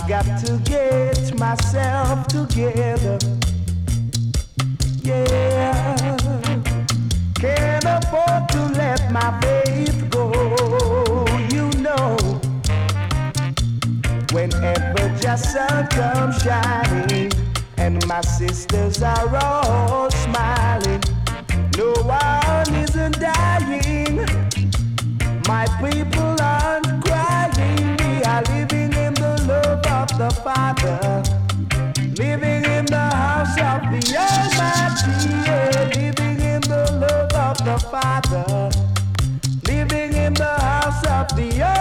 got to get myself together. Yeah, can't afford to let my faith go. You know, whenever just sun comes shining and my sisters are all smiling, no one isn't dying. My people aren't crying. We are living in the love of the Father, living in the house of the Almighty. Yeah, living in the love of the Father, living in the house of the Almighty.